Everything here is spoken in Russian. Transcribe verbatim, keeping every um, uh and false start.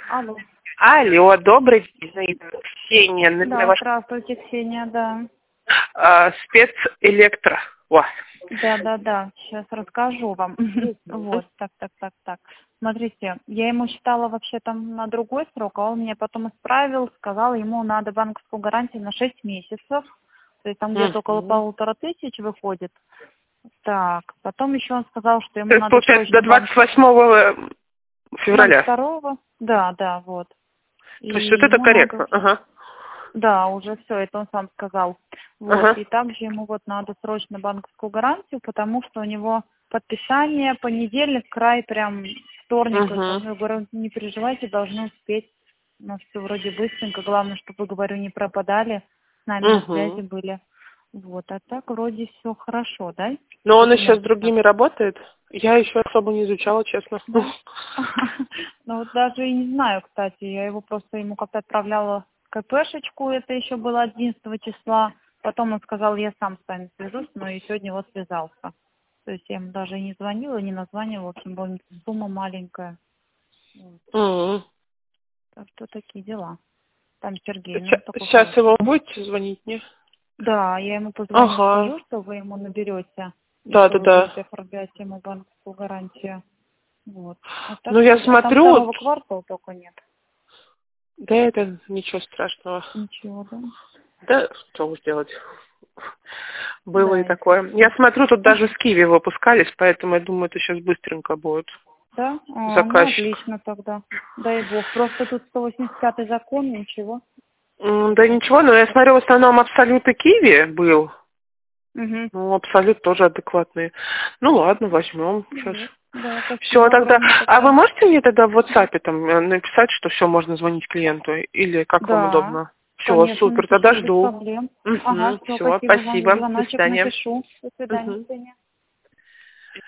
Алло. Алло, добрый день, Ксения. Да, Ваш... здравствуйте, Ксения, да. А, спецэлектро. О. Да, да, да, сейчас расскажу вам. Вот, так, так, так, так. Смотрите, я ему считала вообще там на другой срок, а он мне потом исправил, сказал, ему надо банковскую гарантию на шесть месяцев. То есть там где-то около полутора тысяч выходит. Так, потом еще он сказал, что ему То есть, надо получается, срочно до двадцать восьмого февраля. второго. Да, да, вот. То есть И вот это ему надо... корректно. Ага. Да, уже все, это он сам сказал. Вот. Ага. И также ему вот надо срочно банковскую гарантию, потому что у него подписание понедельник, край прям вторник. Угу. Я говорю, не переживайте, должны успеть. У нас все вроде быстренько. Главное, чтобы, говорю, не пропадали, с нами на связи Угу. были. Вот, а так вроде все хорошо, да? Но он еще с Документы так. другими работает? Я еще особо не изучала, честно. Да. Ну вот даже и не знаю, кстати, я его просто ему как-то отправляла КПшечку, это еще было одиннадцатого числа. Потом он сказал, я сам с вами свяжусь, но и сегодня вот связался. То есть я ему даже и не звонила, не названивала, в общем, была сумма маленькая. Вот. Угу. Так что такие дела. Там Сергей, ну такой Сейчас хороший. его будете звонить, не? Да, я ему позвоню, Ага. скажу, что вы ему наберете, и Да, что да, вы да. будете оформлять ему банковскую гарантию. Вот. А так Ну, я вроде, а там смотрю, второго вот, квартала только нет. да это ничего страшного. Ничего, да? Да, что уж делать. Было Да, и если такое. что. Я смотрю, тут даже с Киви выпускались, поэтому я думаю, это сейчас быстренько будет. Да? А, ну, Заказчик. отлично тогда. Дай бог. Просто тут сто восемьдесят пятый закон, ничего. М, Да ничего, но я смотрю, в основном Абсолют и Киви был. Угу. Ну, Абсолют тоже адекватные. Ну, ладно, возьмем сейчас. Вот. Да, Все, спасибо тогда. огромное А вы тогда. можете мне тогда в WhatsApp там э, написать, что все, можно звонить клиенту? Или как вам Да, удобно? Все, конечно, супер, тогда напишу без жду. проблем. Ага, Угу, все, все, спасибо вам за спасибо. До звоночек, свидания. напишу. До свидания, Угу. Ксения.